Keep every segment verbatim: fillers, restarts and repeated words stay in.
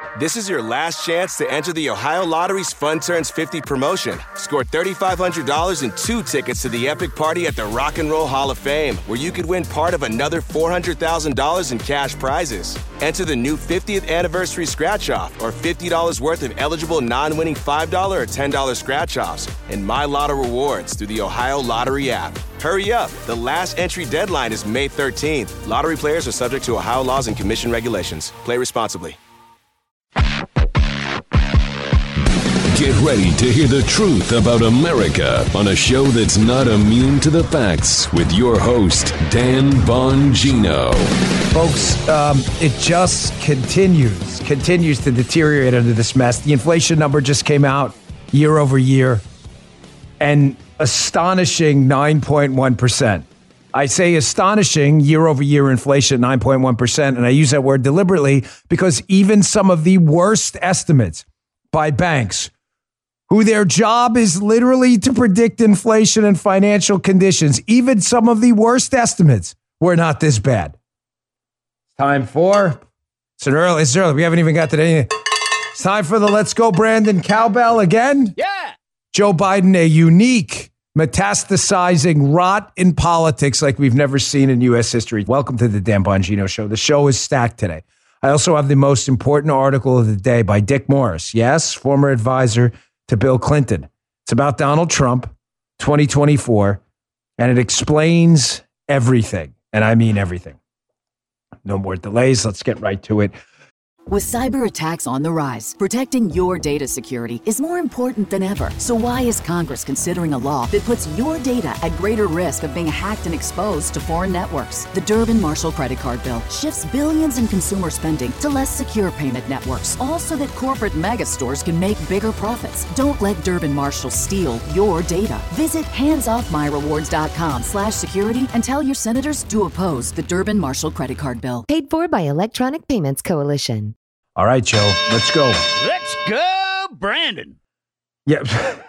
This is your last chance to enter the Ohio Lottery's Fun Turns fifty promotion. Score three thousand five hundred dollars and two tickets to the epic party at the Rock and Roll Hall of Fame, where you could win part of another four hundred thousand dollars in cash prizes. Enter the new fiftieth anniversary scratch-off or fifty dollars worth of eligible non-winning five dollars or ten dollars scratch-offs and My Lotto rewards through the Ohio Lottery app. Hurry up. The last entry deadline is May thirteenth. Lottery players are subject to Ohio laws and commission regulations. Play responsibly. Get ready to hear the truth about America on a show that's not immune to the facts with your host, Dan Bongino. Folks, um, it just continues, continues to deteriorate under this mess. The inflation number just came out year over year, an astonishing nine point one percent. I say astonishing year over year inflation, nine point one percent, and I use that word deliberately because even some of the worst estimates by banks, who their job is literally to predict inflation and financial conditions, even some of the worst estimates were not this bad. Time for, it's an early, it's early, we haven't even got to any. It's time for the Let's Go Brandon cowbell again. Yeah. Joe Biden, a unique, metastasizing rot in politics like we've never seen in U S history. Welcome to the Dan Bongino Show. The show is stacked today. I also have the most important article of the day by Dick Morris. Yes, former advisor to Bill Clinton. It's about Donald Trump, twenty twenty-four, and it explains everything. And I mean everything. No more delays. Let's get right to it. With cyber attacks on the rise, protecting your data security is more important than ever. So why is Congress considering a law that puts your data at greater risk of being hacked and exposed to foreign networks? The Durbin-Marshall credit card bill shifts billions in consumer spending to less secure payment networks, all so that corporate mega stores can make bigger profits. Don't let Durbin-Marshall steal your data. Visit handsoffmyrewards.com slash security and tell your senators to oppose the Durbin-Marshall credit card bill. Paid for by Electronic Payments Coalition. All right, Joe, let's go. Let's go, Brandon. Yeah.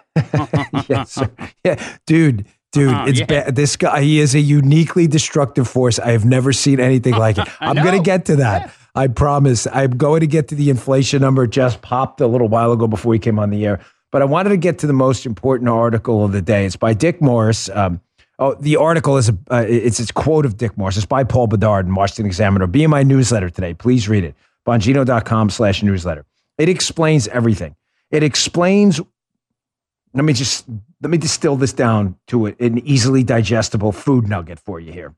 Yes, sir. Yeah, dude, dude, Uh-huh, it's yeah. ba- this guy. He is a uniquely destructive force. I have never seen anything like it. I'm going to get to that. Yeah. I promise. I'm going to get to the inflation number. Just popped a little while ago before we came on the air. But I wanted to get to the most important article of the day. It's by Dick Morris. Um, oh, the article is a, uh, it's it's quote of Dick Morris. It's by Paul Bedard in Washington Examiner. Be in my newsletter today. Please read it. Bongino.com slash newsletter. It explains everything. It explains, let me just, let me distill this down to an easily digestible food nugget for you here.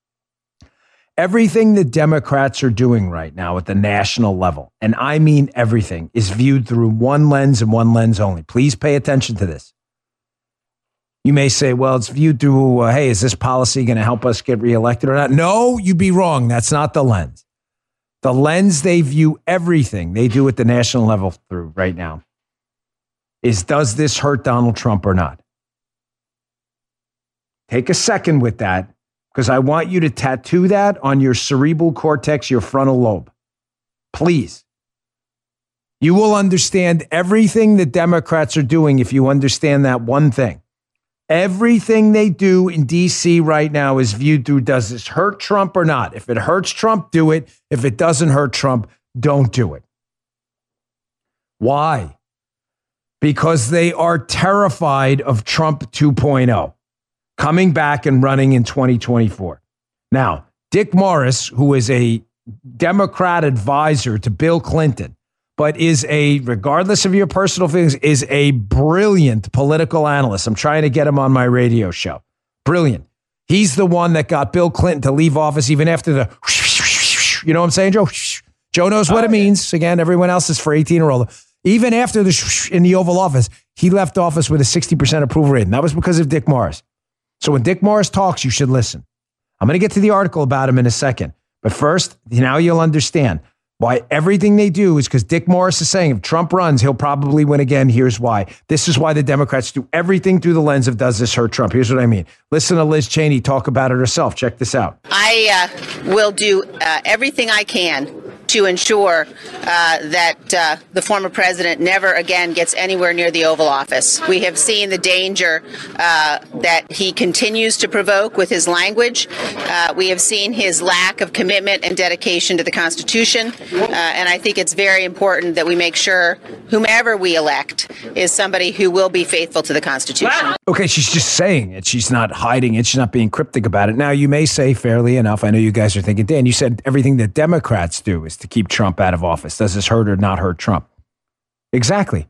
Everything the Democrats are doing right now at the national level, and I mean everything, is viewed through one lens and one lens only. Please pay attention to this. You may say, well, it's viewed through, uh, hey, is this policy going to help us get reelected or not? No, you'd be wrong. That's not the lens. The lens they view everything they do at the national level through right now is, does this hurt Donald Trump or not? Take a second with that, because I want you to tattoo that on your cerebral cortex, your frontal lobe. Please. You will understand everything the Democrats are doing if you understand that one thing. Everything they do in D C right now is viewed through, does this hurt Trump or not? If it hurts Trump, do it. If it doesn't hurt Trump, don't do it. Why? Because they are terrified of Trump two point oh coming back and running in twenty twenty-four. Now, Dick Morris, who is a Democrat advisor to Bill Clinton, but is a, regardless of your personal feelings, is a brilliant political analyst. I'm trying to get him on my radio show. Brilliant. He's the one that got Bill Clinton to leave office even after the, you know what I'm saying, Joe? Joe knows what it means. Again, everyone else is for eighteen or older. Even after the in the Oval Office, he left office with a sixty percent approval rating. That was because of Dick Morris. So when Dick Morris talks, you should listen. I'm going to get to the article about him in a second. But first, now you'll understand why everything they do is because Dick Morris is saying if Trump runs, he'll probably win again. Here's why. This is why the Democrats do everything through the lens of, does this hurt Trump? Here's what I mean. Listen to Liz Cheney talk about it herself. Check this out. I uh, will do uh, everything I can to ensure uh, that uh, the former president never again gets anywhere near the Oval Office. We have seen the danger uh, that he continues to provoke with his language. Uh, we have seen his lack of commitment and dedication to the Constitution. Uh, and I think it's very important that we make sure whomever we elect is somebody who will be faithful to the Constitution. Okay, she's just saying it. She's not hiding it. She's not being cryptic about it. Now, you may say, fairly enough, I know you guys are thinking, Dan, you said everything that Democrats do is to keep Trump out of office. Does this hurt or not hurt Trump? Exactly.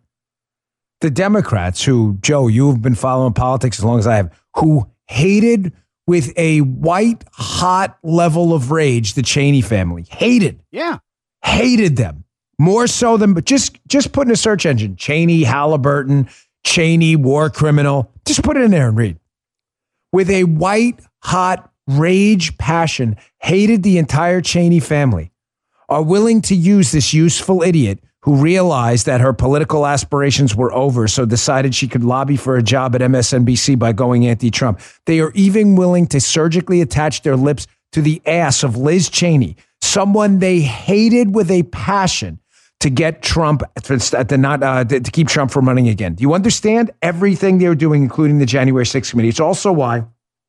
The Democrats who, Joe, you've been following politics as long as I have, who hated with a white hot level of rage the Cheney family. Hated. Yeah. Hated them. More so than, but just, just put in a search engine, Cheney, Halliburton, Cheney, war criminal. Just put it in there and read. With a white hot rage passion, hated the entire Cheney family, are willing to use this useful idiot who realized that her political aspirations were over, so decided she could lobby for a job at M S N B C by going anti-Trump. They are even willing to surgically attach their lips to the ass of Liz Cheney, someone they hated with a passion, to get Trump, to not uh, to keep Trump from running again. Do you understand everything they're doing, including the January sixth committee? It's also why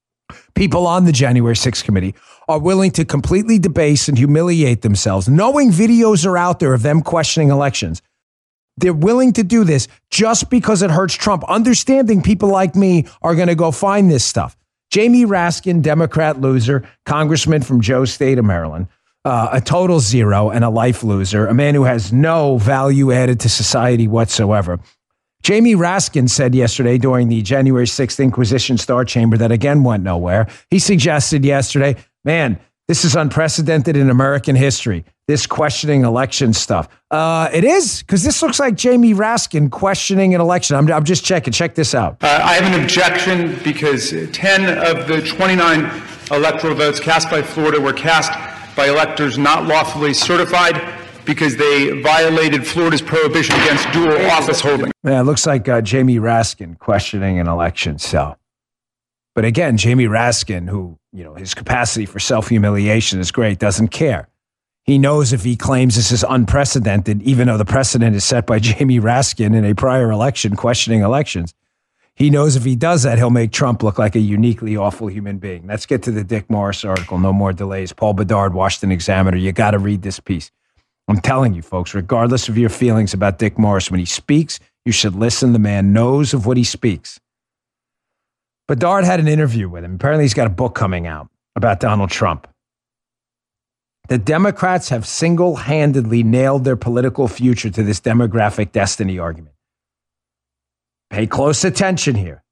people on the January sixth committee are willing to completely debase and humiliate themselves, knowing videos are out there of them questioning elections. They're willing to do this just because it hurts Trump, understanding people like me are going to go find this stuff. Jamie Raskin, Democrat loser, congressman from Joe State of Maryland, uh, a total zero and a life loser, a man who has no value added to society whatsoever. Jamie Raskin said yesterday during the January sixth Inquisition Star Chamber that again went nowhere. He suggested yesterday, man, this is unprecedented in American history, this questioning election stuff. Uh, it is, because this looks like Jamie Raskin questioning an election. I'm, I'm just checking. Check this out. Uh, I have an objection because ten of the twenty-nine electoral votes cast by Florida were cast by electors not lawfully certified because they violated Florida's prohibition against dual office holding. Yeah, it looks like uh, Jamie Raskin questioning an election. So, but again, Jamie Raskin, who, you know, his capacity for self-humiliation is great, doesn't care. He knows if he claims this is unprecedented, even though the precedent is set by Jamie Raskin in a prior election questioning elections, he knows if he does that, he'll make Trump look like a uniquely awful human being. Let's get to the Dick Morris article. No more delays. Paul Bedard, Washington Examiner. You got to read this piece. I'm telling you, folks, regardless of your feelings about Dick Morris, when he speaks, you should listen. The man knows of what he speaks. Bedard had an interview with him. Apparently, he's got a book coming out about Donald Trump. The Democrats have single-handedly nailed their political future to this demographic destiny argument. Pay close attention here.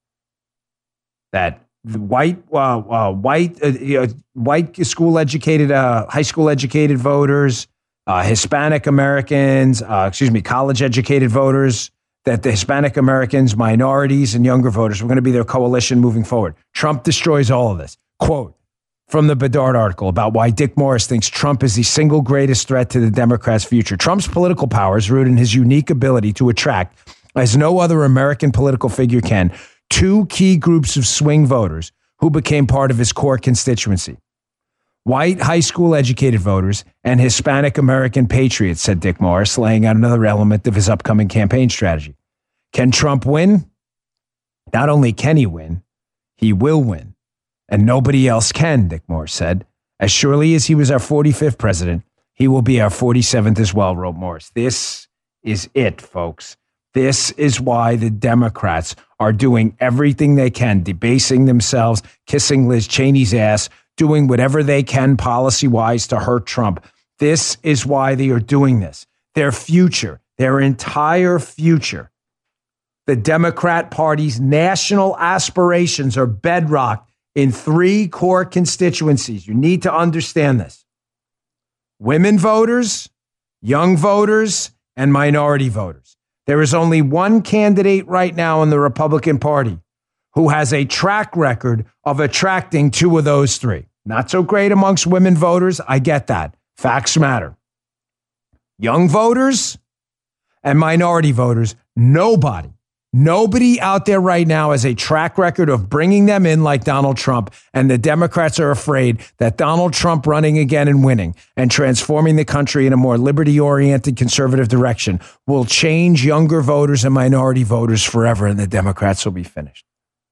That the white, uh, uh, white, uh, you know, white school-educated, uh, high school-educated voters, uh, Hispanic Americans, uh, excuse me, college-educated voters, that the Hispanic Americans, minorities, and younger voters were going to be their coalition moving forward. Trump destroys all of this. Quote from the Bedard article about why Dick Morris thinks Trump is the single greatest threat to the Democrats' future. Trump's political power is rooted in his unique ability to attract, as no other American political figure can, two key groups of swing voters who became part of his core constituency. White high school educated voters and Hispanic American patriots, said Dick Morris, laying out another element of his upcoming campaign strategy. Can Trump win? Not only can he win, he will win. And nobody else can, Dick Morris said. As surely as he was our forty-fifth president, he will be our forty-seventh as well, wrote Morris. This is it, folks. This is why the Democrats are doing everything they can, debasing themselves, kissing Liz Cheney's ass, doing whatever they can policy-wise to hurt Trump. This is why they are doing this. Their future, their entire future, the Democrat Party's national aspirations are bedrocked in three core constituencies. You need to understand this. Women voters, young voters, and minority voters. There is only one candidate right now in the Republican Party who has a track record of attracting two of those three. Not so great amongst women voters. I get that. Facts matter. Young voters and minority voters, nobody Nobody out there right now has a track record of bringing them in like Donald Trump, and the Democrats are afraid that Donald Trump running again and winning and transforming the country in a more liberty-oriented conservative direction will change younger voters and minority voters forever, and the Democrats will be finished.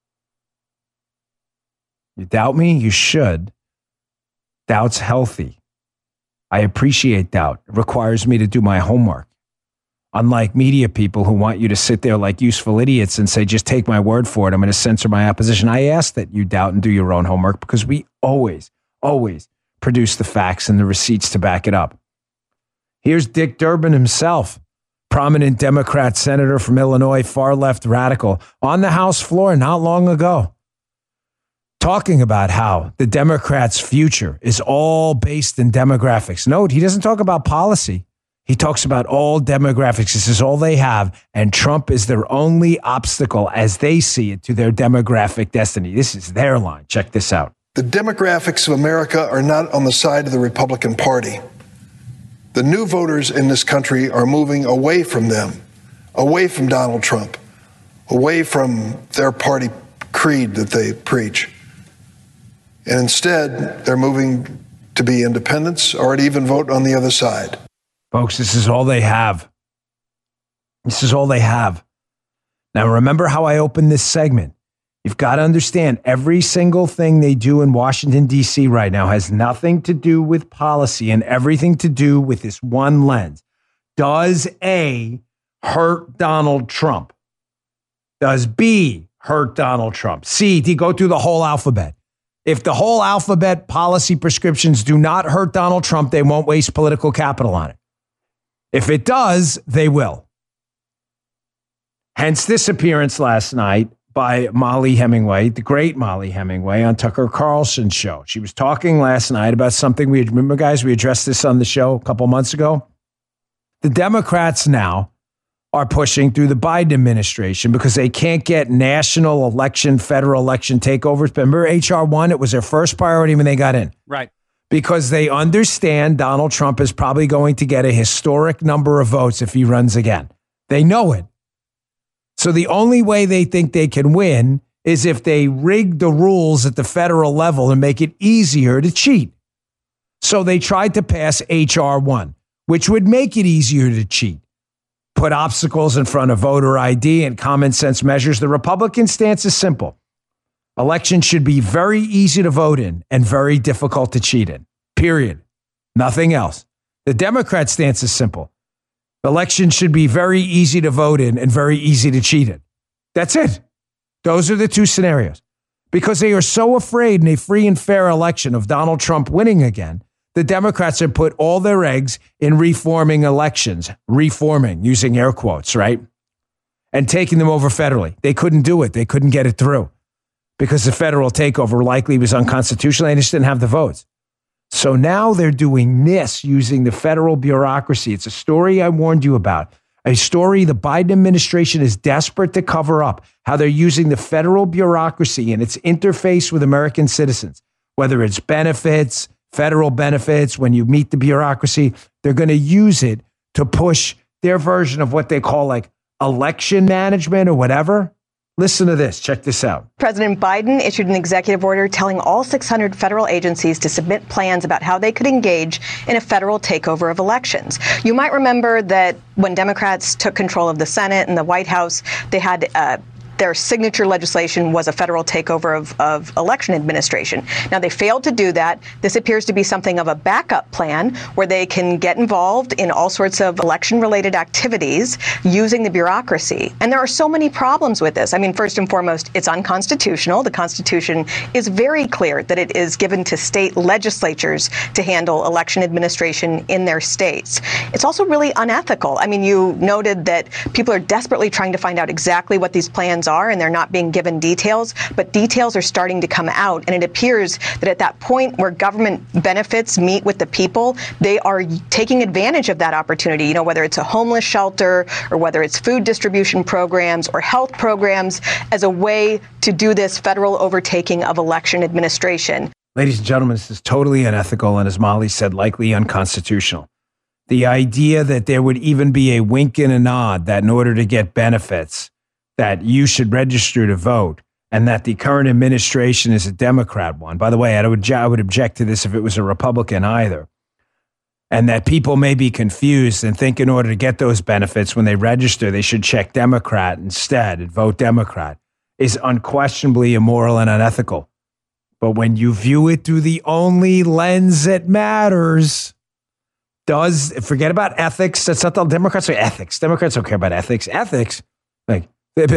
You doubt me? You should. Doubt's healthy. I appreciate doubt. It requires me to do my homework. Unlike media people who want you to sit there like useful idiots and say, just take my word for it, I'm going to censor my opposition. I ask that you doubt and do your own homework because we always, always produce the facts and the receipts to back it up. Here's Dick Durbin himself, prominent Democrat senator from Illinois, far-left radical, on the House floor not long ago, talking about how the Democrats' future is all based in demographics. Note, he doesn't talk about policy. He talks about all demographics. This is all they have, and Trump is their only obstacle, as they see it, to their demographic destiny. This is their line. Check this out. The demographics of America are not on the side of the Republican Party. The new voters in this country are moving away from them, away from Donald Trump, away from their party creed that they preach. And instead, they're moving to be independents or to even vote on the other side. Folks, this is all they have. This is all they have. Now, remember how I opened this segment. You've got to understand every single thing they do in Washington, D C right now has nothing to do with policy and everything to do with this one lens. Does A hurt Donald Trump? Does B hurt Donald Trump? C, do you go through the whole alphabet? If the whole alphabet policy prescriptions do not hurt Donald Trump, they won't waste political capital on it. If it does, they will. Hence this appearance last night by Molly Hemingway, the great Molly Hemingway, on Tucker Carlson's show. She was talking last night about something we remember, guys, we addressed this on the show a couple months ago. The Democrats now are pushing through the Biden administration because they can't get national election, federal election takeovers. Remember H R one? It was their first priority when they got in. Right. Because they understand Donald Trump is probably going to get a historic number of votes if he runs again. They know it. So the only way they think they can win is if they rig the rules at the federal level and make it easier to cheat. So they tried to pass H R one, which would make it easier to cheat. Put obstacles in front of voter I D and common sense measures. The Republican stance is simple. Elections should be very easy to vote in and very difficult to cheat in. Period. Nothing else. The Democrat stance is simple. Elections should be very easy to vote in and very easy to cheat in. That's it. Those are the two scenarios. Because they are so afraid in a free and fair election of Donald Trump winning again, the Democrats have put all their eggs in reforming elections, reforming, using air quotes, right? And taking them over federally. They couldn't do it. They couldn't get it through because the federal takeover likely was unconstitutional. They just didn't have the votes. So now they're doing this using the federal bureaucracy. It's a story I warned you about, a story the Biden administration is desperate to cover up, how they're using the federal bureaucracy and its interface with American citizens, whether it's benefits, federal benefits, when you meet the bureaucracy, they're going to use it to push their version of what they call like election management or whatever. Listen to this. Check this out. President Biden issued an executive order telling all six hundred federal agencies to submit plans about how they could engage in a federal takeover of elections. You might remember that when Democrats took control of the Senate and the White House, they had uh, their signature legislation was a federal takeover of, of election administration. Now, they failed to do that. This appears to be something of a backup plan where they can get involved in all sorts of election-related activities using the bureaucracy. And there are so many problems with this. I mean, first and foremost, it's unconstitutional. The Constitution is very clear that it is given to state legislatures to handle election administration in their states. It's also really unethical. I mean, you noted that people are desperately trying to find out exactly what these plans are, and they're not being given details, but details are starting to come out. And it appears that at that point where government benefits meet with the people, they are taking advantage of that opportunity, you know, whether it's a homeless shelter or whether it's food distribution programs or health programs as a way to do this federal overtaking of election administration. Ladies and gentlemen, this is totally unethical and, as Molly said, likely unconstitutional. The idea that there would even be a wink and a nod that in order to get benefits, that you should register to vote and that the current administration is a Democrat one. By the way, I would, I would object to this if it was a Republican either. And that people may be confused and think in order to get those benefits when they register, they should check Democrat instead and vote Democrat is unquestionably immoral and unethical. But when you view it through the only lens that matters, does forget about ethics. That's not the Democrats say ethics. Democrats don't care about ethics. Ethics, like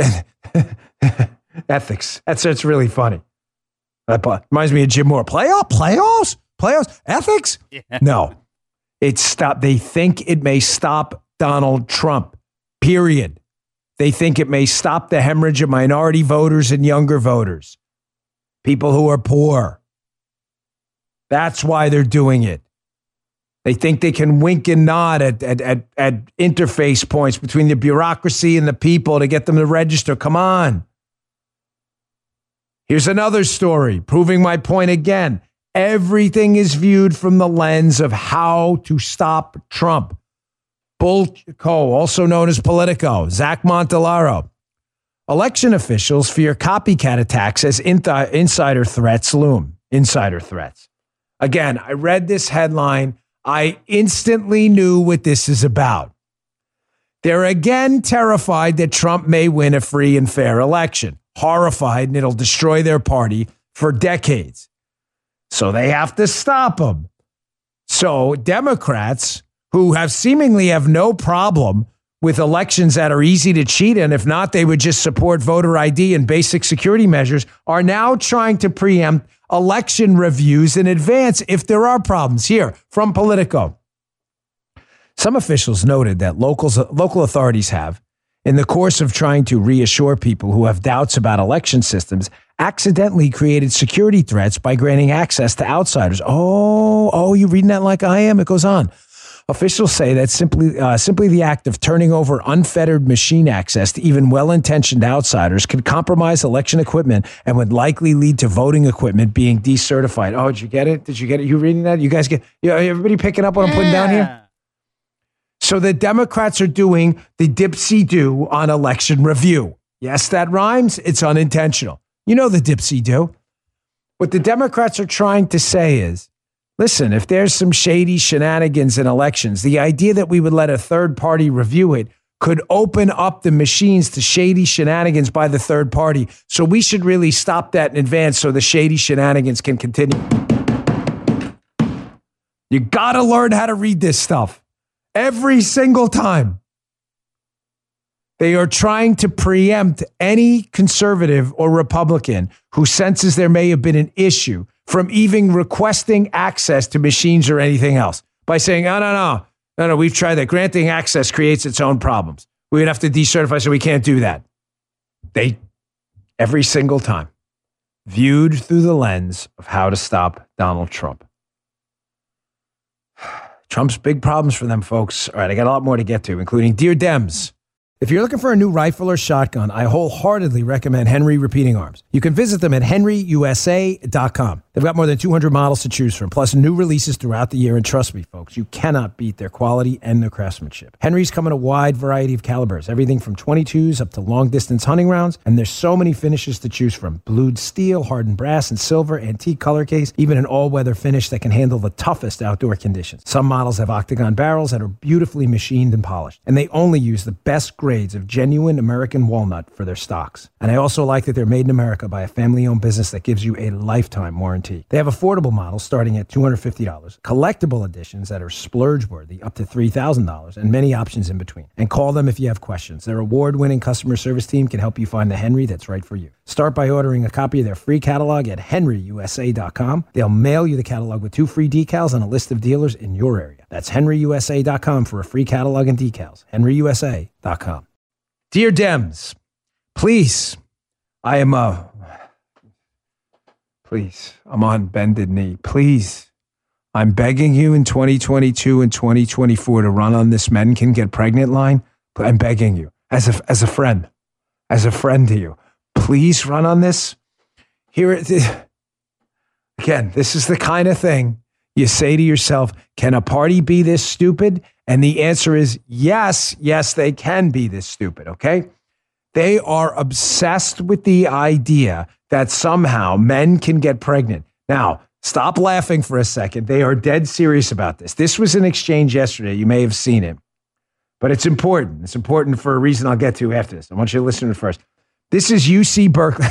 ethics. That's it's really funny. That reminds me of Jim Moore. Playoff, playoffs, playoffs, ethics. Yeah. No, it's stop. They think it may stop Donald Trump. Period. They think it may stop the hemorrhage of minority voters and younger voters, people who are poor. That's why they're doing it. They think they can wink and nod at, at, at, at interface points between the bureaucracy and the people to get them to register. Come on. Here's another story proving my point again. Everything is viewed from the lens of how to stop Trump. Bullco, also known as Politico, Zach Montellaro. Election officials fear copycat attacks as insider threats loom. Insider threats. Again, I read this headline. I instantly knew what this is about. They're again terrified that Trump may win a free and fair election. Horrified, and it'll destroy their party for decades. So they have to stop him. So Democrats, who have seemingly have no problem with elections that are easy to cheat in, if not, they would just support voter I D and basic security measures, are now trying to preempt election reviews in advance if there are problems. Here, from Politico. Some officials noted that locals, local authorities have, in the course of trying to reassure people who have doubts about election systems, accidentally created security threats by granting access to outsiders. Oh, oh, you reading that like I am? It goes on. Officials say that simply uh, simply the act of turning over unfettered machine access to even well-intentioned outsiders could compromise election equipment and would likely lead to voting equipment being decertified. Oh, did you get it? Did you get it? You reading that? You guys get, you know, everybody picking up what I'm putting down here? So the Democrats are doing the dipsy-do on election review. Yes, that rhymes. It's unintentional. You know the dipsy-do. What the Democrats are trying to say is, listen, if there's some shady shenanigans in elections, the idea that we would let a third party review it could open up the machines to shady shenanigans by the third party. So we should really stop that in advance so the shady shenanigans can continue. You got to learn how to read this stuff. Every single time. They are trying to preempt any conservative or Republican who senses there may have been an issue from even requesting access to machines or anything else by saying, oh, no, no, no, no, we've tried that. Granting access creates its own problems. We would have to decertify, so we can't do that. They, every single time, viewed through the lens of how to stop Donald Trump. Trump's big problems for them, folks. All right, I got a lot more to get to, including Dear Dems. If you're looking for a new rifle or shotgun, I wholeheartedly recommend Henry Repeating Arms. You can visit them at henry u s a dot com. They've got more than two hundred models to choose from, plus new releases throughout the year. And trust me, folks, you cannot beat their quality and their craftsmanship. Henry's come in a wide variety of calibers, everything from twenty-twos up to long-distance hunting rounds. And there's so many finishes to choose from. Blued steel, hardened brass, and silver, antique color case, even an all-weather finish that can handle the toughest outdoor conditions. Some models have octagon barrels that are beautifully machined and polished. And they only use the best grade grades of genuine American walnut for their stocks. And I also like that they're made in America by a family-owned business that gives you a lifetime warranty. They have affordable models starting at two hundred fifty dollars, collectible editions that are splurge-worthy up to three thousand dollars, and many options in between. And call them if you have questions. Their award-winning customer service team can help you find the Henry that's right for you. Start by ordering a copy of their free catalog at henry u s a dot com. They'll mail you the catalog with two free decals and a list of dealers in your area. That's henry u s a dot com for a free catalog and decals. henry u s a dot com. Dear Dems, please, I am, uh, please, I'm on bended knee. Please, I'm begging you in twenty twenty-two and twenty twenty-four to run on this Men Can Get Pregnant line. I'm begging you, as a, as a friend, as a friend to you, please run on this. Here, again, this is the kind of thing you say to yourself, can a party be this stupid? And the answer is yes, yes, they can be this stupid, okay? They are obsessed with the idea that somehow men can get pregnant. Now, stop laughing for a second. They are dead serious about this. This was an exchange yesterday. You may have seen it, but it's important. It's important for a reason I'll get to after this. I want you to listen to it first. This is U C Berkeley.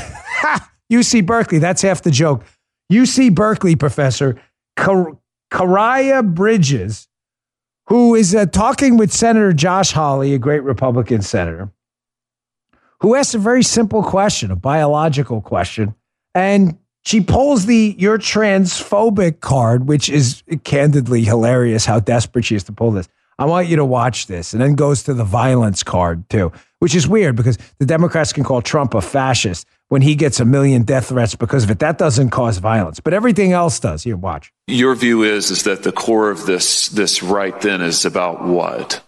U C Berkeley, that's half the joke. U C Berkeley professor Kar- Karaya Bridges, who is uh, talking with Senator Josh Hawley, a great Republican senator, who asked a very simple question, a biological question, and she pulls the "you're transphobic" card, which is candidly hilarious how desperate she is to pull this. I want you to watch this, and then goes to the violence card too, which is weird because the Democrats can call Trump a fascist when he gets a million death threats because of it. That doesn't cause violence, but everything else does. Here, watch. Your view is, is that the core of this, this right then is about what?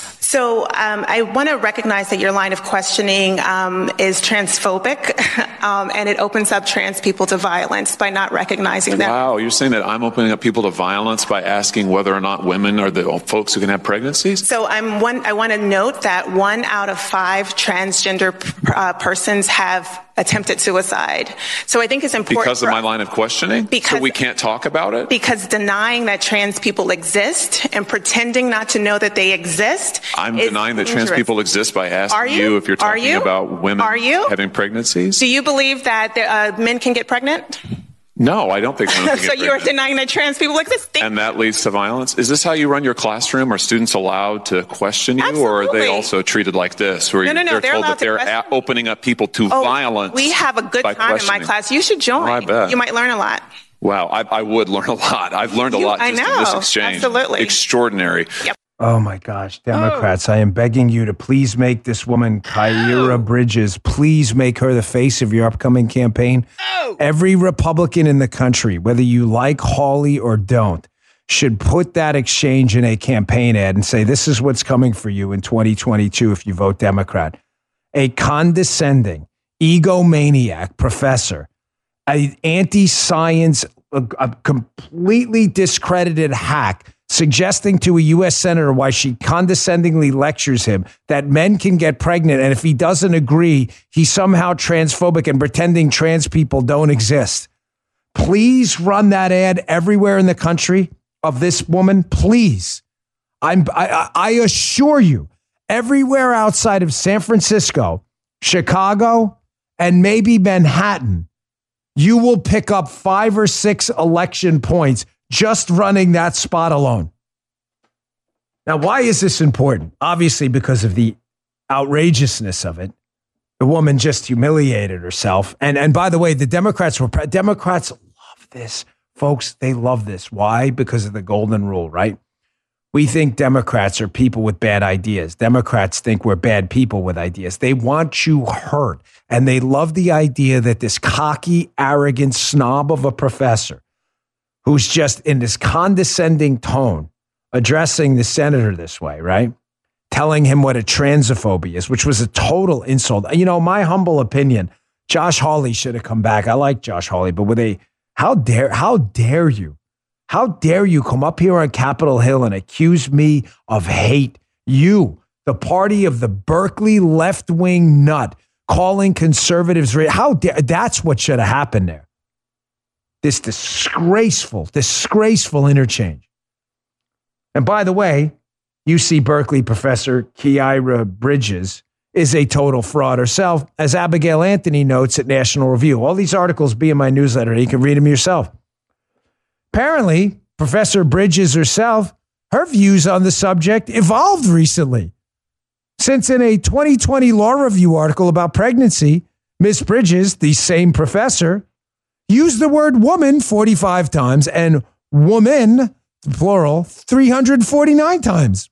So um, I want to recognize that your line of questioning um, is transphobic, um, and it opens up trans people to violence by not recognizing that. Wow, you're saying that I'm opening up people to violence by asking whether or not women are the folks who can have pregnancies? So I'm one. I want to note that one out of five transgender uh, persons have attempted suicide. So I think it's important because of my line of questioning. Because so we can't talk about it. Because denying that trans people exist and pretending not to know that they exist. I'm denying that trans people exist by asking you? you if you're talking you? about women Are you? having pregnancies. Do you believe that uh, men can get pregnant? No, I don't think women can so get pregnant. you're denying that trans people exist? And that leads to violence? Is this how you run your classroom? Are students allowed to question you? Absolutely. Or are they also treated like this? Where no, no, no, they're, they're told that to they're question. a- opening up people to oh, violence? We have a good time in my class. You should join. Oh, I bet. You might learn a lot. Wow, I, I would learn a lot. I've learned a you, lot just I know. in this exchange. Absolutely. Extraordinary. Yep. Oh my gosh, Democrats, oh. I am begging you to please make this woman, Kyra oh. Bridges, please make her the face of your upcoming campaign. Oh. Every Republican in the country, whether you like Hawley or don't, should put that exchange in a campaign ad and say, this is what's coming for you in twenty twenty-two if you vote Democrat. A condescending, egomaniac professor, an anti-science, a, a completely discredited hack, suggesting to a U S senator why she condescendingly lectures him that men can get pregnant, and if he doesn't agree, he's somehow transphobic and pretending trans people don't exist. Please run that ad everywhere in the country of this woman, please. I'm, I, I assure you, everywhere outside of San Francisco, Chicago, and maybe Manhattan, you will pick up five or six election points just running that spot alone. Now, why is this important? Obviously, because of the outrageousness of it. The woman just humiliated herself. And and by the way, the Democrats were Democrats love this, folks. They love this. Why? Because of the golden rule, right? We think Democrats are people with bad ideas. Democrats think we're bad people with ideas. They want you hurt. And they love the idea that this cocky, arrogant snob of a professor who's just in this condescending tone addressing the senator this way, right? Telling him what a transophobia is, which was a total insult. You know, my humble opinion, Josh Hawley should have come back. I like Josh Hawley, but with a, how dare, how dare you? How dare you come up here on Capitol Hill and accuse me of hate? You, the party of the Berkeley left-wing nut, calling conservatives, how dare, that's what should have happened there. This disgraceful, disgraceful interchange. And by the way, U C Berkeley professor Kyra Bridges is a total fraud herself, as Abigail Anthony notes at National Review. All these articles be in my newsletter. You can read them yourself. Apparently, Professor Bridges herself, her views on the subject evolved recently. Since in a twenty twenty Law Review article about pregnancy, Miss Bridges, the same professor, used the word woman forty-five times and woman, plural, three hundred forty-nine times.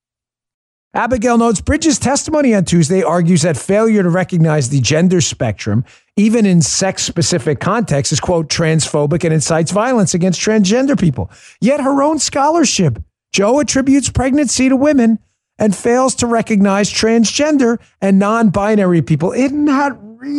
Abigail notes Bridges' testimony on Tuesday argues that failure to recognize the gender spectrum, even in sex-specific contexts, is, quote, transphobic and incites violence against transgender people. Yet her own scholarship, Joe, attributes pregnancy to women and fails to recognize transgender and non-binary people. Isn't that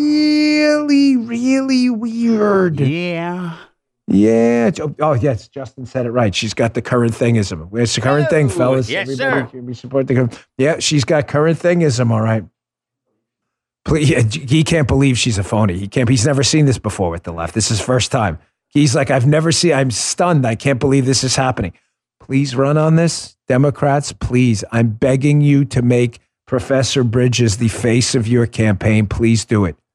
really, really weird? Yeah. Yeah. Oh, yes. Justin said it right. She's got the current thingism. It's the current oh, thing, fellas. Yes, Everybody, sir. We support the. Yeah, she's got current thingism. All right. Please, he can't believe she's a phony. He can't. He's never seen this before with the left. This is first time. He's like, I've never seen. I'm stunned. I can't believe this is happening. Please run on this, Democrats. Please, I'm begging you to make Professor Bridges the face of your campaign. Please do it,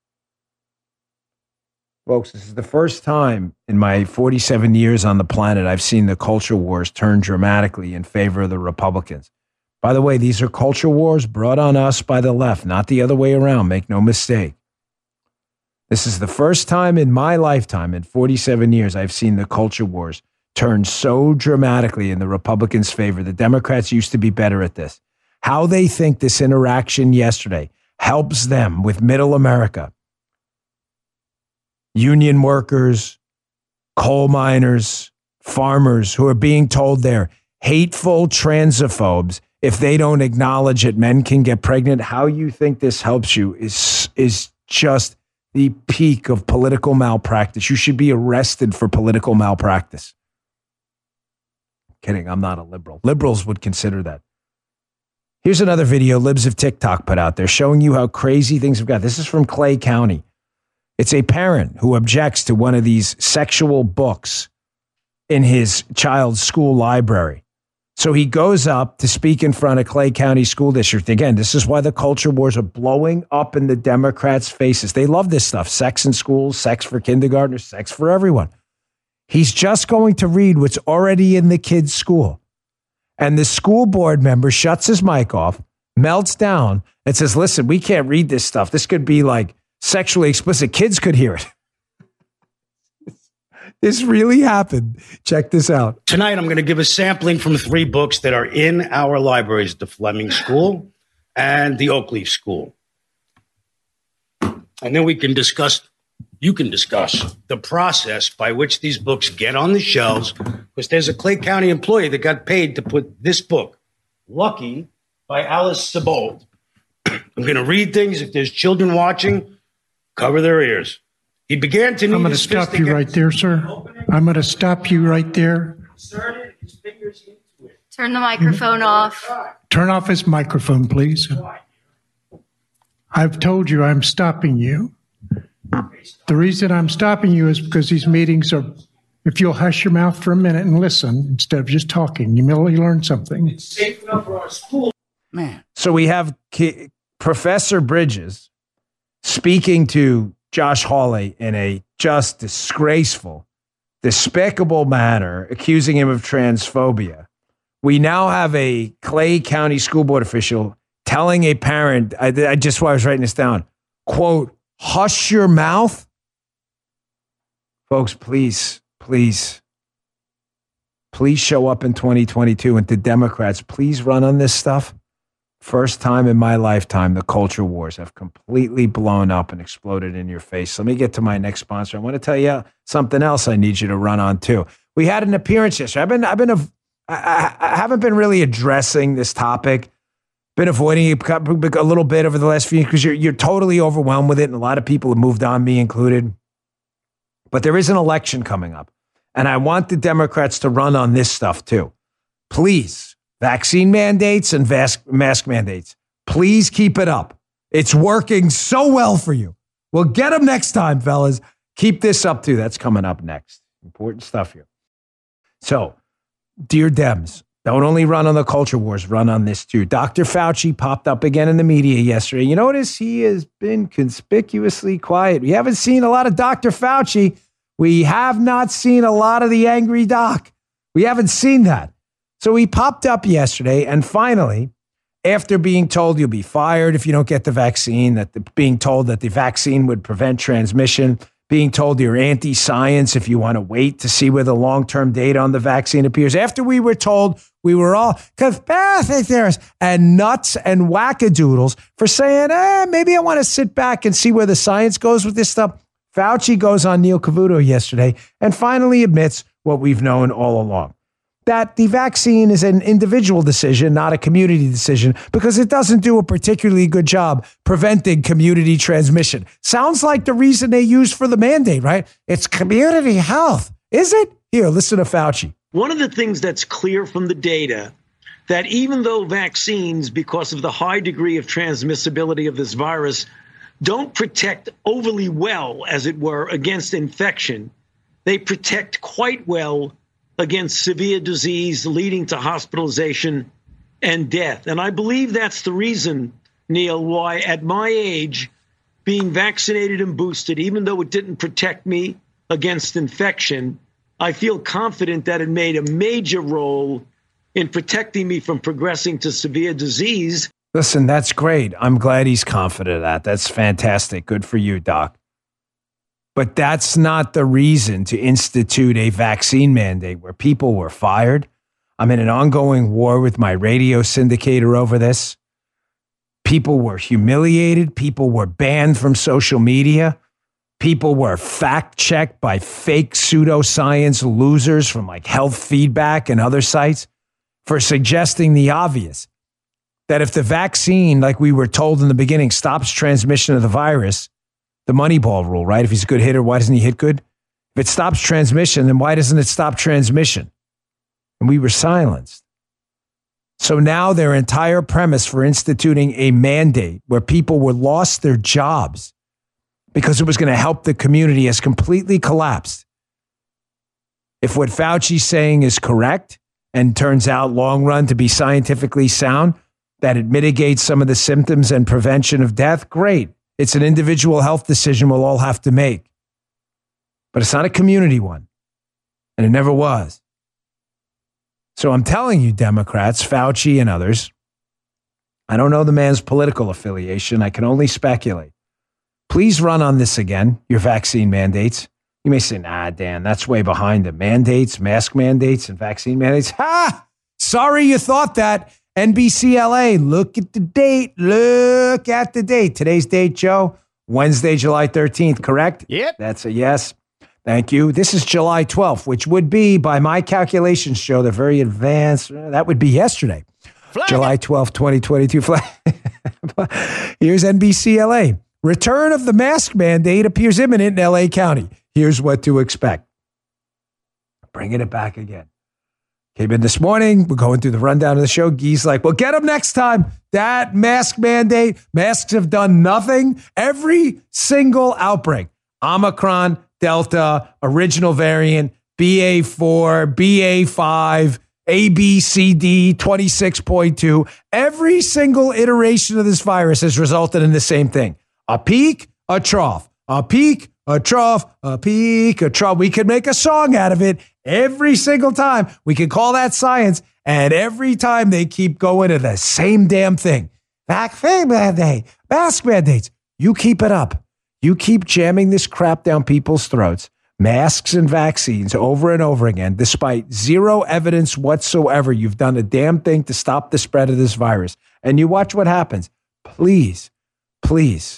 folks. This is the first time in my forty-seven years on the planet I've seen the culture wars turn dramatically in favor of the Republicans. By the way, these are culture wars brought on us by the left, not the other way around. Make no mistake. This is the first time in my lifetime, in forty-seven years, I've seen the culture wars turn so dramatically in the Republicans' favor. The Democrats used to be better at this. How they think this interaction yesterday helps them with middle America. Union workers, coal miners, farmers who are being told they're hateful transophobes if they don't acknowledge that men can get pregnant. How you think this helps you is, is just the peak of political malpractice. You should be arrested for political malpractice. Kidding, I'm not a liberal. Liberals would consider that. Here's another video Libs of TikTok put out there showing you how crazy things have got. This is from Clay County. It's a parent who objects to one of these sexual books in his child's school library. So he goes up to speak in front of Clay County School District. Again, this is why the culture wars are blowing up in the Democrats' faces. They love this stuff. Sex in schools, sex for kindergartners, sex for everyone. He's just going to read what's already in the kid's school. And the school board member shuts his mic off, melts down, and says, listen, we can't read this stuff. This could be like sexually explicit. Kids could hear it. This really happened. Check this out. Tonight, I'm going to give a sampling from three books that are in our libraries, the Fleming School and the Oakleaf School. And then we can discuss, you can discuss the process by which these books get on the shelves, because there's a Clay County employee that got paid to put this book, Lucky, by Alice Sebold. I'm going to read things. If there's children watching, cover their ears. He began to need I'm going to stop you right there, sir. I'm going to stop you right there. Turn the microphone off. Turn off his microphone, please. I've told you I'm stopping you. The reason I'm stopping you is because these meetings are, if you'll hush your mouth for a minute and listen instead of just talking, you may learn something. It's safe enough for our school. Man. So we have K- Professor Bridges speaking to Josh Hawley in a just disgraceful, despicable manner, accusing him of transphobia. We now have a Clay County school board official telling a parent, I, I just while I was writing this down, quote, hush your mouth. Folks, please, please, please show up in twenty twenty-two. And to Democrats, please run on this stuff. First time in my lifetime, the culture wars have completely blown up and exploded in your face. Let me get to my next sponsor. I want to tell you something else I need you to run on too. We had an appearance yesterday. I've been, I've been, a, I, I haven't been really addressing this topic. Been avoiding it a little bit over the last few years because you're, you're totally overwhelmed with it. And a lot of people have moved on, me included. But there is an election coming up. And I want the Democrats to run on this stuff too. Please. Vaccine mandates and mask, mask mandates. Please keep it up. It's working so well for you. We'll get them next time, fellas. Keep this up too. That's coming up next. Important stuff here. So, dear Dems, don't only run on the culture wars, run on this too. Doctor Fauci popped up again in the media yesterday. You notice he has been conspicuously quiet. We haven't seen a lot of Doctor Fauci. We have not seen a lot of the angry doc. We haven't seen that. So he popped up yesterday, and finally, after being told you'll be fired if you don't get the vaccine, that the, being told that the vaccine would prevent transmission, being told you're anti-science if you want to wait to see where the long-term data on the vaccine appears. After we were told we were all conspiracy theorists and nuts and wackadoodles for saying, eh, maybe I want to sit back and see where the science goes with this stuff, Fauci goes on Neil Cavuto yesterday and finally admits what we've known all along. That the vaccine is an individual decision, not a community decision, because it doesn't do a particularly good job preventing community transmission. Sounds like the reason they use for the mandate, right? It's community health. Is it? Here, listen to Fauci. One of the things that's clear from the data, that even though vaccines, because of the high degree of transmissibility of this virus, don't protect overly well, as it were, against infection. They protect quite well against severe disease leading to hospitalization and death. And I believe that's the reason, Neil, why at my age, being vaccinated and boosted, even though it didn't protect me against infection, I feel confident that it made a major role in protecting me from progressing to severe disease. Listen, that's great. I'm glad he's confident of that. That's fantastic. Good for you, Doc. But that's not the reason to institute a vaccine mandate where people were fired. I'm in an ongoing war with my radio syndicator over this. People were humiliated. People were banned from social media. People were fact-checked by fake pseudoscience losers from like Health Feedback and other sites for suggesting the obvious, that if the vaccine, like we were told in the beginning, stops transmission of the virus, the Moneyball rule, right? If he's a good hitter, why doesn't he hit good? If it stops transmission, then why doesn't it stop transmission? And we were silenced. So now their entire premise for instituting a mandate where people were lost their jobs because it was going to help the community has completely collapsed. If what Fauci's saying is correct and turns out long run to be scientifically sound, that it mitigates some of the symptoms and prevention of death, great. It's an individual health decision we'll all have to make. But it's not a community one. And it never was. So I'm telling you, Democrats, Fauci and others, I don't know the man's political affiliation. I can only speculate. Please run on this again, your vaccine mandates. You may say, nah, Dan, that's way behind the mandates, mask mandates, and vaccine mandates. Ha! Sorry you thought that. N B C L A, look at the date. Look at the date. Today's date, Joe, Wednesday, July thirteenth, correct? Yep. That's a yes. Thank you. This is July twelfth, which would be, by my calculations, Joe, they're very advanced. That would be yesterday. Flag July twelfth, twenty twenty-two. Here's N B C L A. Return of the mask mandate appears imminent in L A County. Here's what to expect. Bringing it back again. Came in this morning. We're going through the rundown of the show. Guy's like, well, get them next time. That mask mandate, masks have done nothing. Every single outbreak, Omicron, Delta, original variant, B A four, B A five, A B C D twenty-six point two, every single iteration of this virus has resulted in the same thing. A peak, a trough, a peak, a trough, a peak, a trough. We could make a song out of it every single time. We could call that science. And every time they keep going to the same damn thing. Vaccine mandate, mask mandates. You keep it up. You keep jamming this crap down people's throats, masks and vaccines over and over again, despite zero evidence whatsoever. You've done a damn thing to stop the spread of this virus. And you watch what happens. Please, please.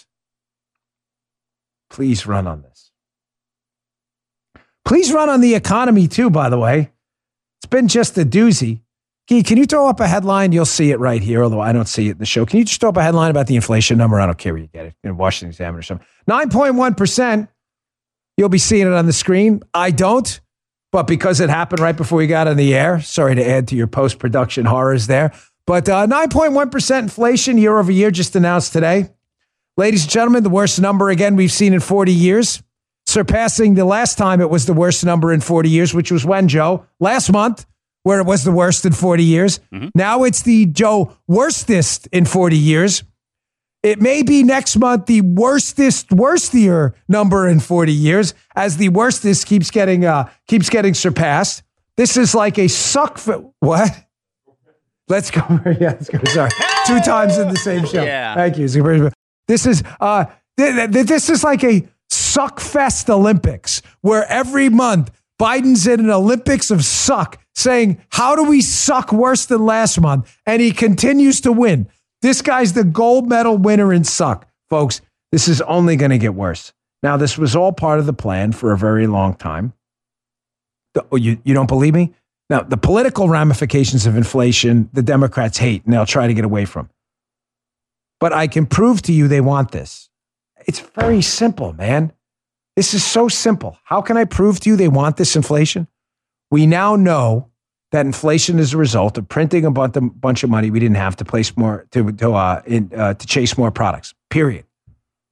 Please run on this. Please run on the economy too, by the way. It's been just a doozy. Guy, can you throw up a headline? You'll see it right here, although I don't see it in the show. Can you just throw up a headline about the inflation number? I don't care where you get it. In Washington Examiner or something. nine point one percent. You'll be seeing it on the screen. I don't, but because it happened right before we got on the air, sorry to add to your post-production horrors there. But uh, nine point one percent inflation year over year just announced today. Ladies and gentlemen, the worst number again we've seen in forty years, surpassing the last time it was the worst number in forty years, which was when, Joe? Last month, where it was the worst in forty years. Mm-hmm. Now it's the, Joe, worstest in forty years. It may be next month the worstest, worstier number in forty years, as the worstest keeps getting uh, keeps getting surpassed. This is like a suck. Fi- what? Let's go. Yeah, let's go. Sorry, two times in the same show. Yeah. Thank you. This is uh, th- th- this is like a suckfest Olympics, where every month Biden's in an Olympics of suck, saying, how do we suck worse than last month? And he continues to win. This guy's the gold medal winner in suck. Folks, this is only going to get worse. Now, this was all part of the plan for a very long time. The, oh, you, you don't believe me? Now, the political ramifications of inflation, the Democrats hate, and they'll try to get away from. But I can prove to you they want this. It's very simple, man. This is so simple. How can I prove to you they want this inflation? We now know that inflation is a result of printing a bunch of money we didn't have to place more to to uh, in, uh, to chase more products. Period.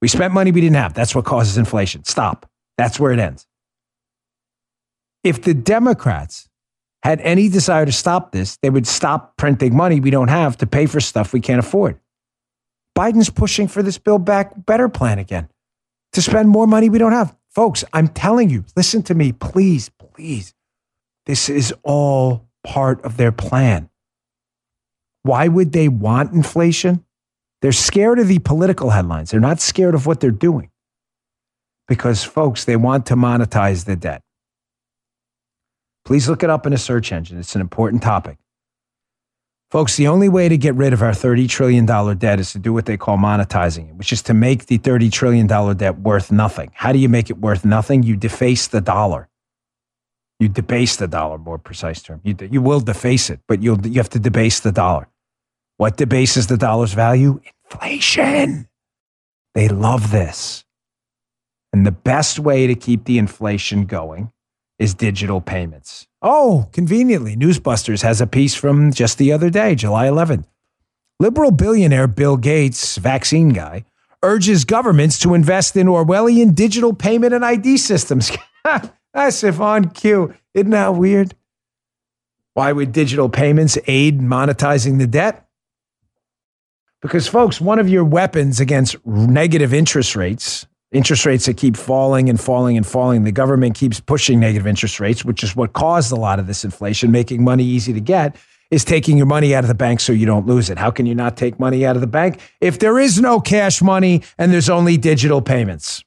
We spent money we didn't have. That's what causes inflation. Stop. That's where it ends. If the Democrats had any desire to stop this, they would stop printing money we don't have to pay for stuff we can't afford. Biden's pushing for this Build Back Better plan again to spend more money we don't have. Folks, I'm telling you, listen to me, please, please. This is all part of their plan. Why would they want inflation? They're scared of the political headlines. They're not scared of what they're doing. Because, folks, they want to monetize the debt. Please look it up in a search engine. It's an important topic. Folks, the only way to get rid of our thirty trillion dollars debt is to do what they call monetizing it, which is to make the thirty trillion dollars debt worth nothing. How do you make it worth nothing? You deface the dollar. You debase the dollar, more precise term. You, you will deface it, but you'll, you have to debase the dollar. What debases the dollar's value? Inflation. They love this. And the best way to keep the inflation going is digital payments. Oh, conveniently, Newsbusters has a piece from just the other day, July eleventh. Liberal billionaire Bill Gates, vaccine guy, urges governments to invest in Orwellian digital payment and I D systems. That's if on cue. Isn't that weird? Why would digital payments aid monetizing the debt? Because, folks, one of your weapons against negative interest rates, interest rates that keep falling and falling and falling, the government keeps pushing negative interest rates, which is what caused a lot of this inflation, making money easy to get, is taking your money out of the bank so you don't lose it. How can you not take money out of the bank if there is no cash money and there's only digital payments?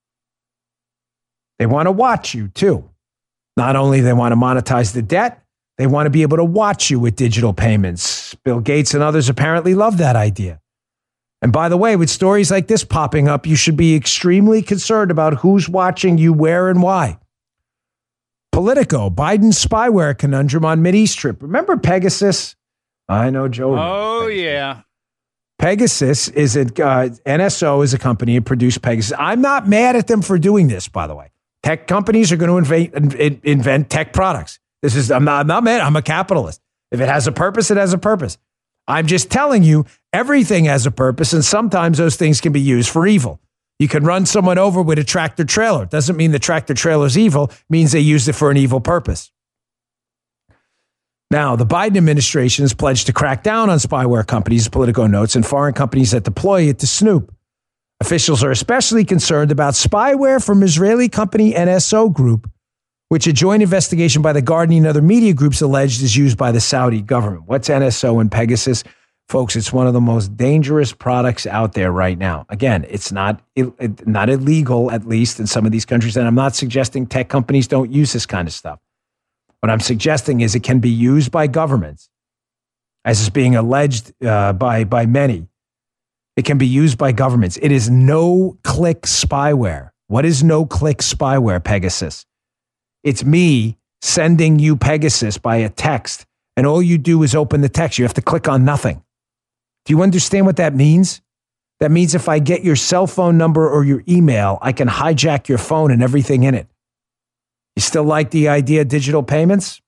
They want to watch you, too. Not only they want to monetize the debt, they want to be able to watch you with digital payments. Bill Gates and others apparently love that idea. And by the way, with stories like this popping up, you should be extremely concerned about who's watching you, where, and why. Politico, Biden's spyware conundrum on Mideast trip. Remember Pegasus? I know Joe. Oh, yeah. Pegasus is a, uh, N S O is a company that produced Pegasus. I'm not mad at them for doing this, by the way. Tech companies are going to invent, invent tech products. This is, I'm not, I'm not mad. I'm a capitalist. If it has a purpose, it has a purpose. I'm just telling you, everything has a purpose, and sometimes those things can be used for evil. You can run someone over with a tractor trailer. It doesn't mean the tractor trailer is evil. It means they used it for an evil purpose. Now, the Biden administration has pledged to crack down on spyware companies, Politico notes, and foreign companies that deploy it to snoop. Officials are especially concerned about spyware from Israeli company N S O Group, which a joint investigation by The Guardian and other media groups alleged is used by the Saudi government. What's N S O and Pegasus? Folks, it's one of the most dangerous products out there right now. Again, it's not, it, not illegal, at least in some of these countries. And I'm not suggesting tech companies don't use this kind of stuff. What I'm suggesting is it can be used by governments, as is being alleged uh, by, by many. It can be used by governments. It is no-click spyware. What is no-click spyware, Pegasus? It's me sending you Pegasus by a text, and all you do is open the text. You have to click on nothing. Do you understand what that means? That means if I get your cell phone number or your email, I can hijack your phone and everything in it. You still like the idea of digital payments?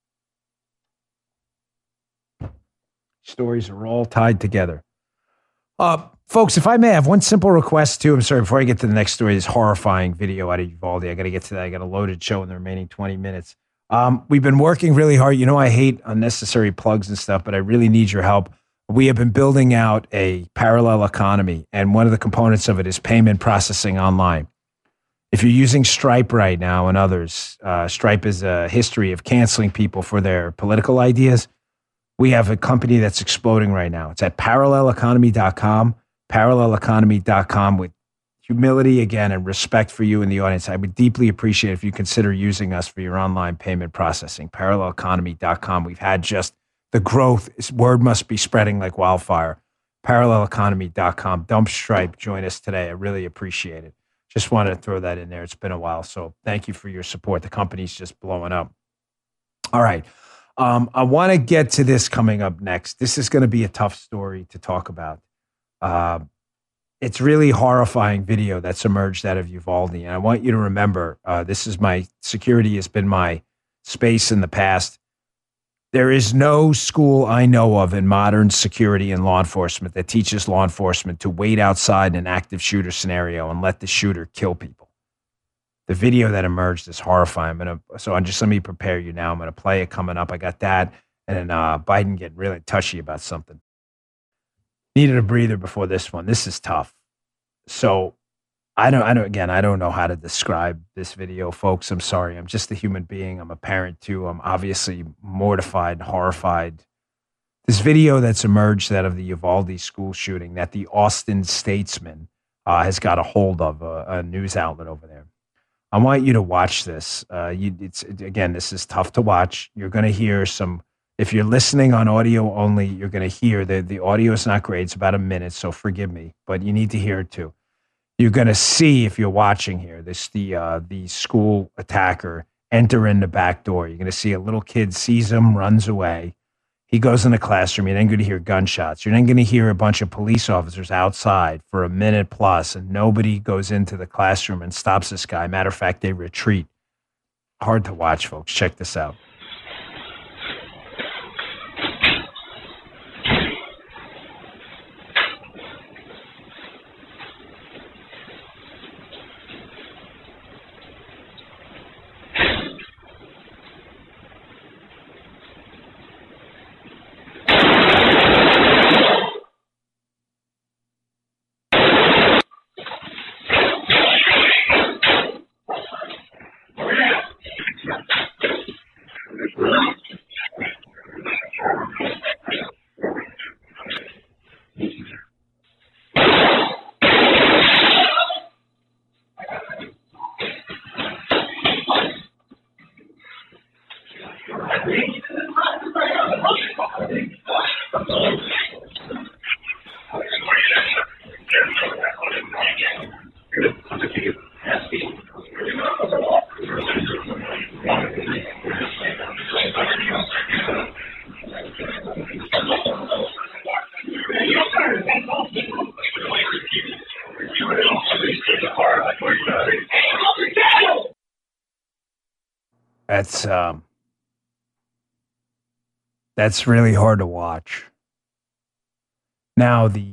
Stories are all tied together. Uh, folks, if I may have one simple request too. I'm sorry, before I get to the next story, this horrifying video out of Uvalde. I got to get to that. I got a loaded show in the remaining twenty minutes. Um, we've been working really hard. You know, I hate unnecessary plugs and stuff, but I really need your help. We have been building out a parallel economy, and one of the components of it is payment processing online. If you're using Stripe right now and others, uh, Stripe is a history of canceling people for their political ideas. We have a company that's exploding right now. It's at parallel economy dot com, parallel economy dot com. With humility, again, and respect for you in the audience, I would deeply appreciate if you consider using us for your online payment processing, parallel economy dot com. We've had just the growth. Word must be spreading like wildfire. parallel economy dot com. Dump Stripe. Join us today. I really appreciate it. Just wanted to throw that in there. It's been a while, so thank you for your support. The company's just blowing up. All right. Um, I want to get to this coming up next. This is going to be a tough story to talk about. Uh, it's really horrifying video that's emerged out of Uvalde. And I want you to remember, uh, this is my security has been my space in the past. There is no school I know of in modern security and law enforcement that teaches law enforcement to wait outside an active shooter scenario and let the shooter kill people. The video that emerged is horrifying. I'm gonna, so I'm just let me prepare you now. I'm going to play it coming up. I got that. And then uh, Biden getting really touchy about something. Needed a breather before this one. This is tough. So I don't, I don't, again, I don't know how to describe this video, folks. I'm sorry. I'm just a human being. I'm a parent too. I'm obviously mortified, horrified. This video that's emerged out of the Uvalde school shooting that the Austin Statesman uh, has got a hold of, a, a news outlet over there. I want you to watch this. Uh, you, it's again, this is tough to watch. You're going to hear some, if you're listening on audio only, you're going to hear that the audio is not great. It's about a minute, so forgive me, but you need to hear it too. You're going to see, if you're watching here, this the uh, the school attacker enter in the back door. You're going to see a little kid sees him, runs away. He goes in the classroom. You're then going to hear gunshots. You're then going to hear a bunch of police officers outside for a minute plus, and nobody goes into the classroom and stops this guy. Matter of fact, they retreat. Hard to watch, folks. Check this out. That's um, that's really hard to watch. Now, the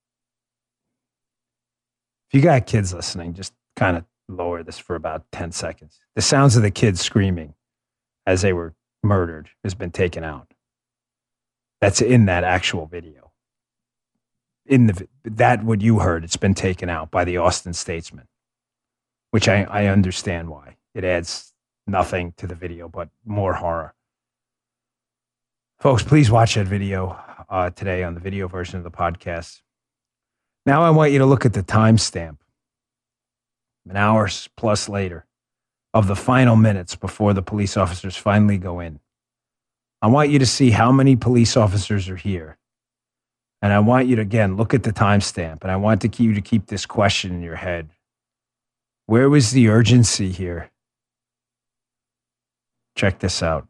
if you got kids listening, just kind of lower this for about ten seconds. The sounds of the kids screaming as they were murdered has been taken out. That's in that actual video. In the that what you heard, it's been taken out by the Austin Statesman, which I, I understand why. It adds nothing to the video, but more horror. Folks, please watch that video uh, today on the video version of the podcast. Now I want you to look at the timestamp, an hour plus later, of the final minutes before the police officers finally go in. I want you to see how many police officers are here. And I want you to, again, look at the timestamp, and I want to you to keep this question in your head. Where was the urgency here? Check this out.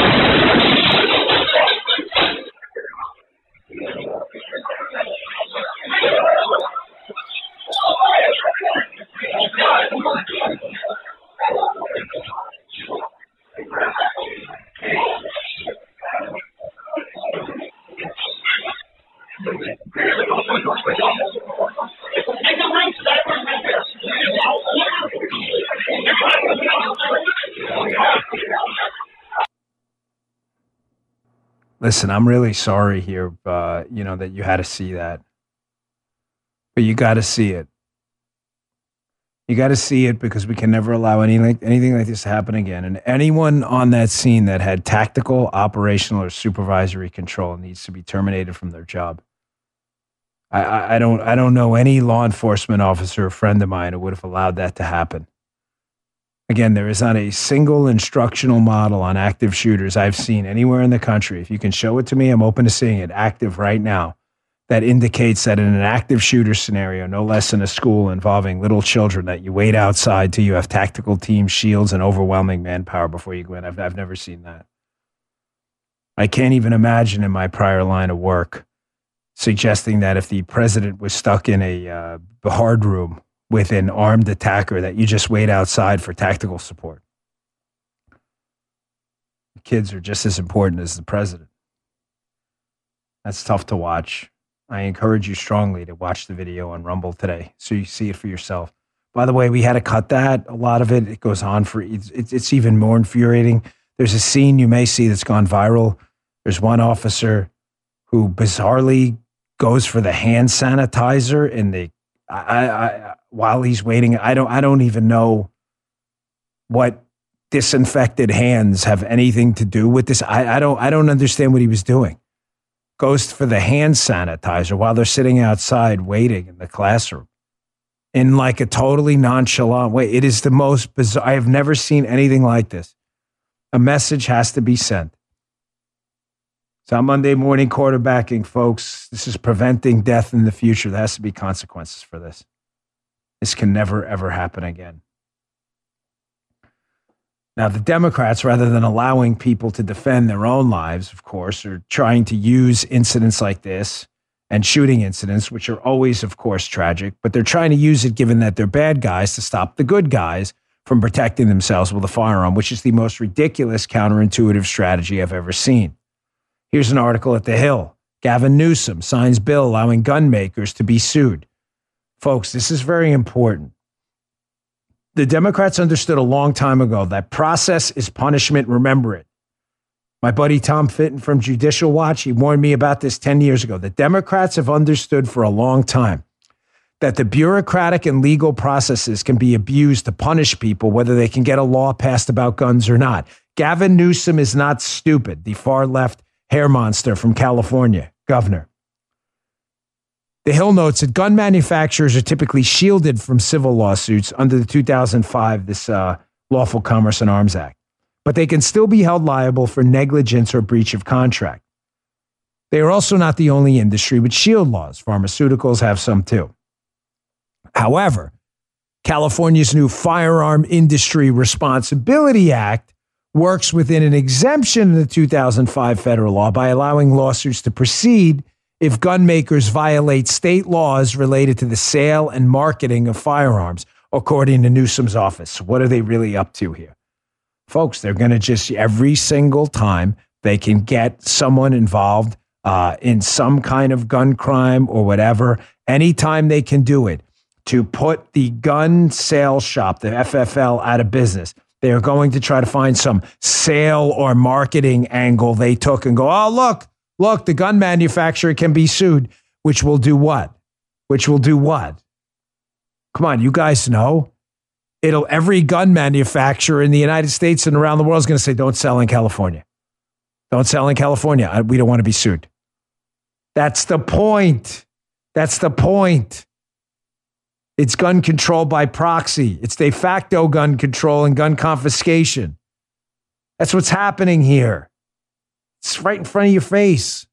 Listen, I'm really sorry here, uh, you know, that you had to see that. But you got to see it. You got to see it because we can never allow any like, anything like this to happen again. And anyone on that scene that had tactical, operational, or supervisory control needs to be terminated from their job. I, I, I don't I don't know any law enforcement officer or friend of mine who would have allowed that to happen. Again, there is not a single instructional model on active shooters I've seen anywhere in the country. If you can show it to me, I'm open to seeing it active right now. That indicates that in an active shooter scenario, no less in a school involving little children, that you wait outside till you have tactical teams, shields, and overwhelming manpower before you go in. I've, I've never seen that. I can't even imagine in my prior line of work suggesting that if the president was stuck in a uh, hard room with an armed attacker, that you just wait outside for tactical support. The kids are just as important as the president. That's tough to watch. I encourage you strongly to watch the video on Rumble today so you see it for yourself. By the way, we had to cut that. A lot of it, it goes on for, it's, it's even more infuriating. There's a scene you may see that's gone viral. There's one officer who bizarrely goes for the hand sanitizer in the, I, I, while he's waiting. I don't, I don't even know what disinfected hands have anything to do with this. I, I don't, I don't understand what he was doing. Goes for the hand sanitizer while they're sitting outside waiting in the classroom in like a totally nonchalant way. It is the most bizarre. I have never seen anything like this. A message has to be sent. It's on Monday morning quarterbacking, folks. This is preventing death in the future. There has to be consequences for this. This can never, ever happen again. Now, the Democrats, rather than allowing people to defend their own lives, of course, are trying to use incidents like this and shooting incidents, which are always, of course, tragic, but they're trying to use it, given that they're bad guys, to stop the good guys from protecting themselves with a firearm, which is the most ridiculous counterintuitive strategy I've ever seen. Here's an article at The Hill. Gavin Newsom signs bill allowing gun makers to be sued. Folks, this is very important. The Democrats understood a long time ago that process is punishment. Remember it. My buddy Tom Fitton from Judicial Watch, he warned me about this ten years ago. The Democrats have understood for a long time that the bureaucratic and legal processes can be abused to punish people, whether they can get a law passed about guns or not. Gavin Newsom is not stupid, the far-left hair monster from California, governor. The Hill notes that gun manufacturers are typically shielded from civil lawsuits under the two thousand five, this uh, Lawful Commerce and Arms Act, but they can still be held liable for negligence or breach of contract. They are also not the only industry with shield laws. Pharmaceuticals have some too. However, California's new Firearm Industry Responsibility Act works within an exemption in the two thousand five federal law by allowing lawsuits to proceed if gun makers violate state laws related to the sale and marketing of firearms, according to Newsom's office. What are they really up to here? Folks, they're going to just, every single time they can get someone involved uh, in some kind of gun crime or whatever, anytime they can do it, to put the gun sales shop, the F F L, out of business. They are going to try to find some sale or marketing angle they took and go, oh, look, look, the gun manufacturer can be sued, which will do what? Which will do what? Come on, you guys know. It'll, every gun manufacturer in the United States and around the world is going to say, don't sell in California. Don't sell in California. We don't want to be sued. That's the point. That's the point. It's gun control by proxy. It's de facto gun control and gun confiscation. That's what's happening here. It's right in front of your face.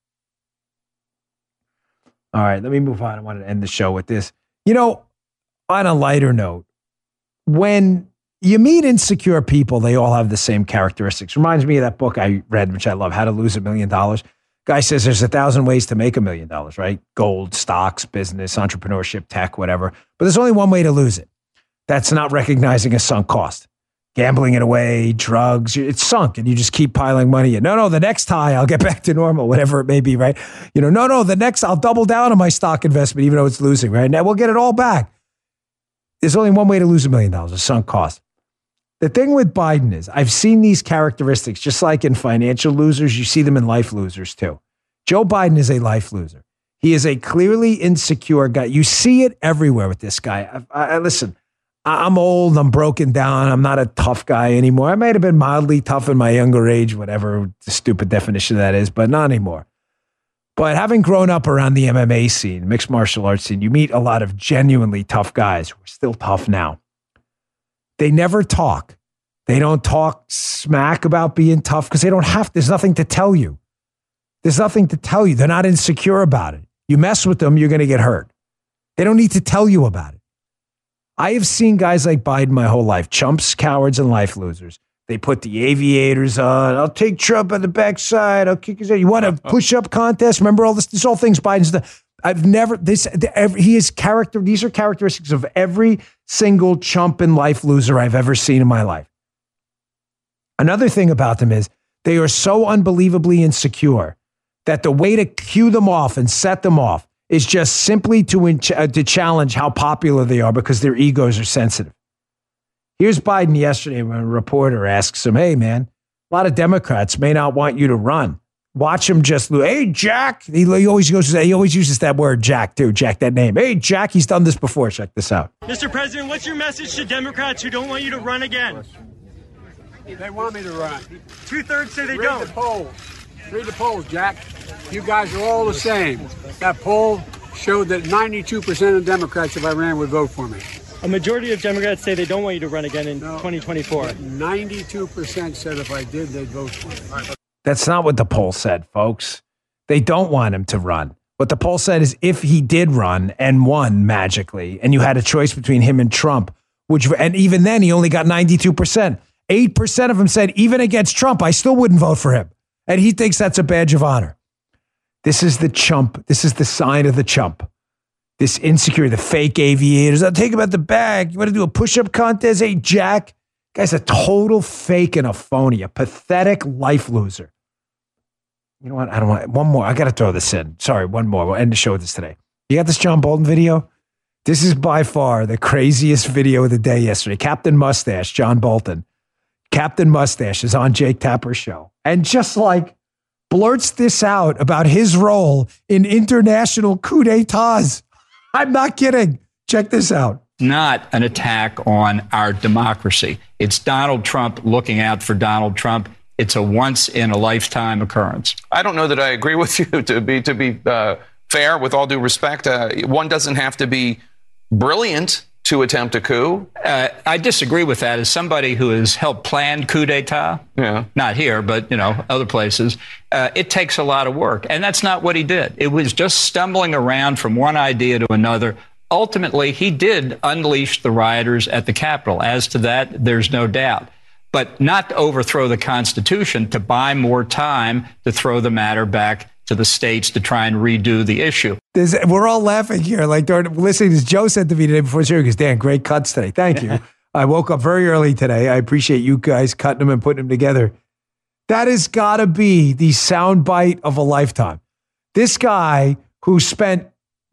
All right, let me move on. I want to end the show with this. You know, on a lighter note, when you meet insecure people, they all have the same characteristics. Reminds me of that book I read, which I love, How to Lose a Million Dollars. Guy says there's a thousand ways to make a million dollars, right? Gold, stocks, business, entrepreneurship, tech, whatever. But there's only one way to lose it. That's not recognizing a sunk cost. Gambling it away, drugs, it's sunk and you just keep piling money in. No, no, the next high, I'll get back to normal, whatever it may be, right? You know, no, no, the next, I'll double down on my stock investment, even though it's losing, right? Now we'll get it all back. There's only one way to lose a million dollars, a sunk cost. The thing with Biden is, I've seen these characteristics, just like in financial losers, you see them in life losers too. Joe Biden is a life loser. He is a clearly insecure guy. You see it everywhere with this guy. I, I, listen, I'm old, I'm broken down, I'm not a tough guy anymore. I might have been mildly tough in my younger age, whatever the stupid definition of that is, but not anymore. But having grown up around the M M A scene, mixed martial arts scene, you meet a lot of genuinely tough guys who are still tough now. They never talk. They don't talk smack about being tough because they don't have to. There's nothing to tell you. There's nothing to tell you. They're not insecure about it. You mess with them, you're going to get hurt. They don't need to tell you about it. I have seen guys like Biden my whole life, chumps, cowards, and life losers. They put the aviators on. I'll take Trump on the backside. I'll kick his head. You want a push-up contest? Remember all this? This all things Biden's done. I've never, this, every, he is character, these are characteristics of every single chump and life loser I've ever seen in my life. Another thing about them is They are so unbelievably insecure that the way to cue them off and set them off is just simply to, in- uh, to challenge how popular they are because their egos are sensitive. Here's Biden yesterday when a reporter asks him, hey, man, a lot of Democrats may not want you to run. Watch him just, hey, Jack. He, he always goes, he always uses that word, Jack, too. Jack, that name. Hey, Jack, he's done this before. Check this out. Mister President, what's your message to Democrats who don't want you to run again? They want me to run. Two-thirds say they Read don't. the polls. Read the polls, Jack. You guys are all the same. That poll showed that ninety-two percent of Democrats, if I ran, would vote for me. A majority of Democrats say they don't want you to run again in No, twenty twenty-four. ninety-two percent said if I did, they'd vote for me. That's not what the poll said, folks. They don't want him to run. What the poll said is if he did run and won magically, and you had a choice between him and Trump, which, and even then he only got ninety-two percent. eight percent of them said even against Trump, I still wouldn't vote for him. And he thinks that's a badge of honor. This is the chump. This is the sign of the chump. This insecure, the fake aviators. I'll take him at the bag. You want to do a push-up contest? Hey, Jack. Guy's a total fake and a phony, a pathetic life loser. You know what? I don't want one more. I got to throw this in. Sorry, one more. We'll end the show with this today. You got this John Bolton video? This is by far the craziest video of the day yesterday. Captain Mustache, John Bolton. Captain Mustache is on Jake Tapper's show. And just like blurts this out about his role in international coup d'etats. I'm not kidding. Check this out. Not an attack on our democracy. It's Donald Trump looking out for Donald Trump. It's a once in a lifetime occurrence. I don't know that I agree with you. To be to be uh, fair, with all due respect, uh, one doesn't have to be brilliant to attempt a coup. Uh, I disagree with that. As somebody who has helped plan coup d'etat, yeah, not here, but you know, other places, uh, it takes a lot of work, and that's not what he did. It was just stumbling around from one idea to another. Ultimately, he did unleash the rioters at the Capitol. As to that, there's no doubt. But not to overthrow the Constitution, to buy more time to throw the matter back to the states to try and redo the issue. There's, we're all laughing here. Like, listening to Joe said to me today before the show, he goes, Dan, great cuts today. Thank you. I woke up very early today. I appreciate you guys cutting them and putting them together. That has got to be the soundbite of a lifetime. This guy who spent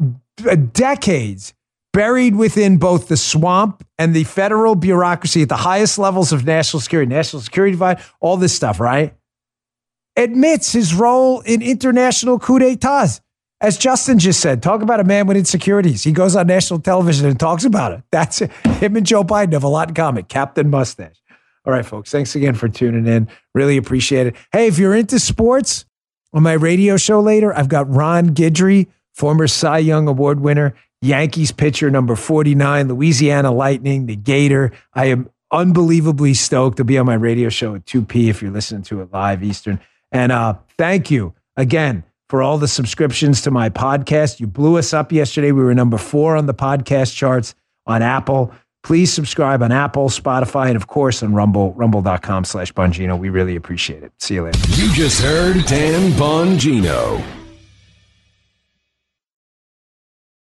decades buried within both the swamp and the federal bureaucracy at the highest levels of national security, national security divide, all this stuff, right? Admits his role in international coup d'etats. As Justin just said, talk about a man with insecurities. He goes on national television and talks about it. That's it. Him and Joe Biden have a lot in common. Captain Mustache. All right, folks. Thanks again for tuning in. Really appreciate it. Hey, if you're into sports, on my radio show later, I've got Ron Guidry, former Cy Young Award winner, Yankees pitcher number forty-nine, Louisiana Lightning, the Gator. I am unbelievably stoked to be on my radio show at two p if you're listening to it live Eastern. And uh, thank you again for all the subscriptions to my podcast. You blew us up yesterday. We were number four on the podcast charts on Apple. Please subscribe on Apple, Spotify, and of course on Rumble, rumble.com slash Bongino. We really appreciate it. See you later. You just heard Dan Bongino.